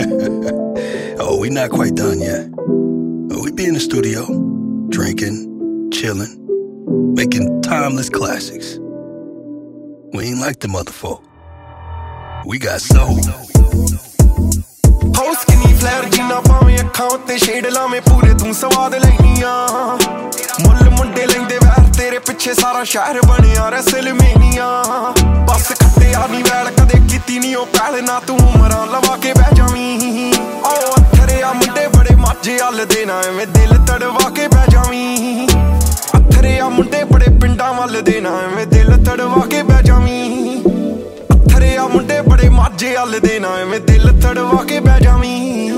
Oh, we not quite done yet. We be in the studio, drinking, chilling, making timeless classics. We ain't like the motherfucker. We got soul. House skinny flare जीना पावे अखां उत्ते shade लावे पूरे तू स्वाद लैनिया मुੱਲ मुंडे लैंदे वैर तेरे पिछे सारा शहर बनिया रैसलमेनिया बस खट्टिया नी वैल कदे कीती नी ओ पैल ना तू उमरां लवा के बह जावीं ओ अत्थरे आ मुंडे बड़े माजे हल देना एवें दिल तड़वा के बह जावीं अत्थरे आ मुंडे बड़े पिंडां वल देना एवें दिल तड़वा के बह जावीं अत्थरे आ मुंडे बड़े माजे हल देना एवें दिल तड़वा के बह जावीं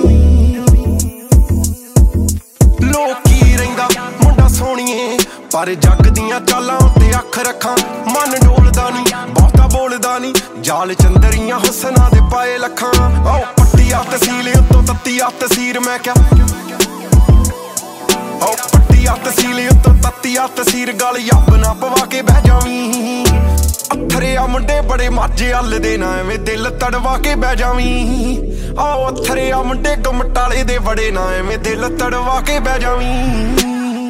लोकी रहिंदा मुंडा सोहणीए पर जग दियां चालां उत्ते अख रखां मन डोलदा नी बहुता बोलदा नी जाल चंदरियां हुसना दे पाए लखां ओ पट्टिया तसील उत्तों तत्तिया तसीर मैं क्या ओ पट्टिया तसील उत्तों तत्तिया तसीर गल यब ना पवा के बह जावीं अत्थरे आ मुंडे बड़े माजे हल देना एवें दिल तड़वा के बह जावीं ओ अत्थरे आ मुंडे गमटाले दे बड़े ना एवें दिल तड़वा के बह जावीं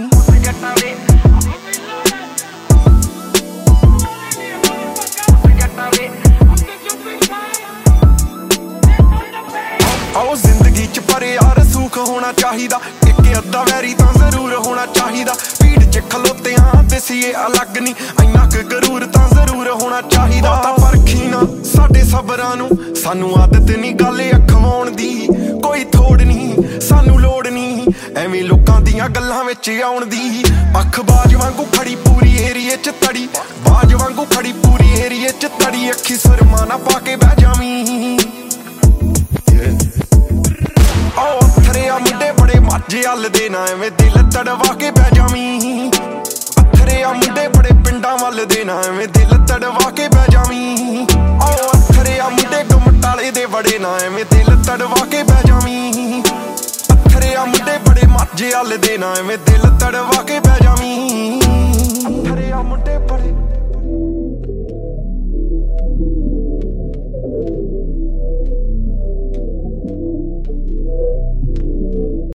आओ जिंदगी च पर यार सुख होना चाहिदा एक अद्धा वैरी तां जरूर होना चाहिदा भीड़ च खलोते हां ते सीए अलग नी इन्ना क गरूर तां जरूर होना चाहिदा तां परखी ना साडे सबरां नूं सानू आदत नी गल अखवाउण दी कोई थोड़ नी सानू लोड़ नी एवें लोकां दियां गल्लां विच आउण दी अख बाज वांगू खड़ी पूरी एरिए च तड़ी बाज वांगू खड़ी पूरी एरिए च तड़ी अखी सुरमा ना पा के बह जावीं अत्थरे आ मुंडे बड़े माजे हल देना एवें दिल तड़वा के बह जावीं अत्थरे आ मुंडे बड़े पिंडां वल देना एवें दिल तड़वा के बह जावीं अत्थरे आ मुंडे गमटाले दे बड़े ना एवें दिल तड़वा के बह जावीं अत्थरे आ मुंडे बड़े माजे हल देना एवें दिल तड़वा के बह जावीं अत्थरे आ मुंडे बड़े